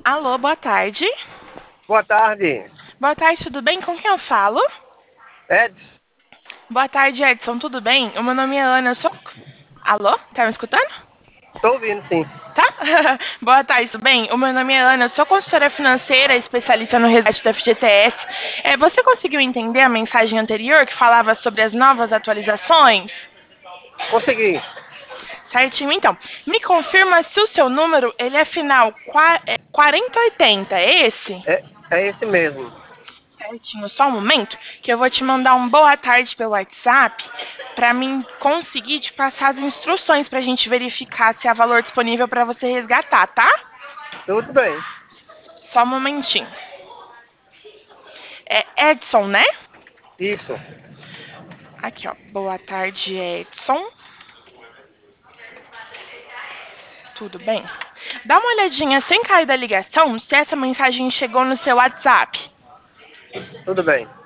Alô, boa tarde. Boa tarde, Boa tarde, tudo bem? Com quem eu falo? Edson. Boa tarde, Edson, tudo bem? O meu nome é Ana, eu sou... Alô? Tá me escutando? Estou ouvindo, sim. Tá? Boa tarde, tudo bem? O meu nome é Ana, eu sou consultora financeira, especialista no resgate do FGTS. Você conseguiu entender a mensagem anterior que falava sobre as novas atualizações? Consegui. Certinho, então. Me confirma se o seu número ele é final 4080, é esse? É esse mesmo. Certinho, só um momento, que eu vou te mandar um boa tarde pelo WhatsApp para mim conseguir te passar as instruções para a gente verificar se há valor disponível para você resgatar, tá? Tudo bem. Só um momentinho. É Edson, né? Isso. Aqui, ó. Boa tarde, Edson. Tudo bem? Dá uma olhadinha sem cair da ligação se essa mensagem chegou no seu WhatsApp. Tudo bem.